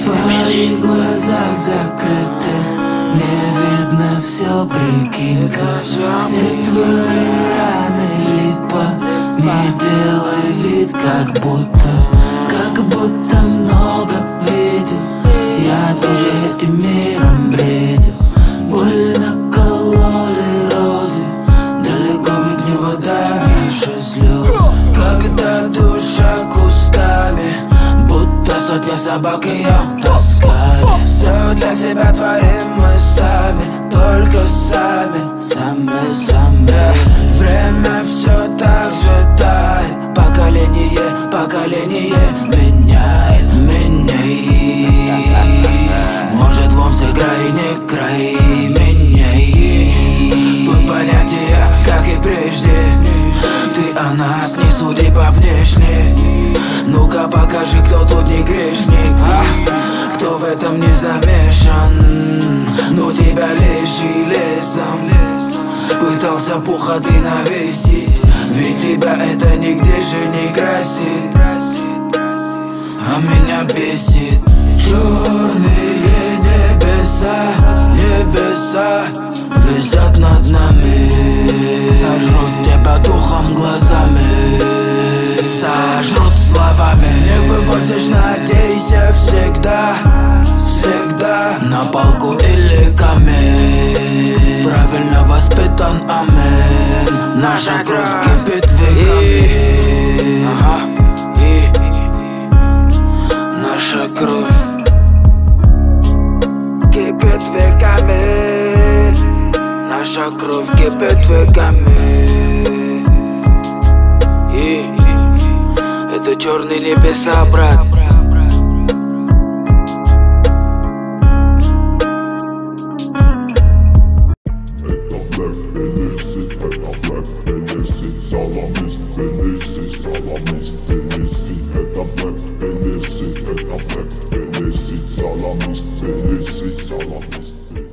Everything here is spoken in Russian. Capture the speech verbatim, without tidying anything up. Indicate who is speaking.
Speaker 1: твоих глазах закрытых мне видно все, прикинь-ка. Все твои раны липа, не делай вид, как будто, как будто много видел. Я тоже этим миром бредил. Больно кололи розы, далеко ведь не вода наши слезы. Когда душа кустами, будто сотня собак ее таскали. Все для себя творим мы сами, только сами, сами-сами. Время все так же тает, поколение, поколение меняет, меняет. Может вам сыграй, не край, меняй. Тут понятия, как и прежде. Ты о нас не суди по внешне. Ну-ка покажи, кто тут не грешник, а? Кто в этом не замешан. Ну тебя леший лесом пытался пуха ты навесить, ведь тебя это нигде же не красит, а меня бесит. Черные небеса, небеса висят над нами, сожрут тебя духом, глазами, сожрут словами. Не вывозишь, надейся всегда, всегда на палку или камень. Правильно воспитан, амин. Наша кровь кипит веками. Ага. И наша кровь кипит веками. Наша кровь кипит веками. И это черные небеса, брат.
Speaker 2: Саламист, Венеси, саламист, Венеси, это Black Венеси, это Black Венеси, саламист, Венеси, саламист.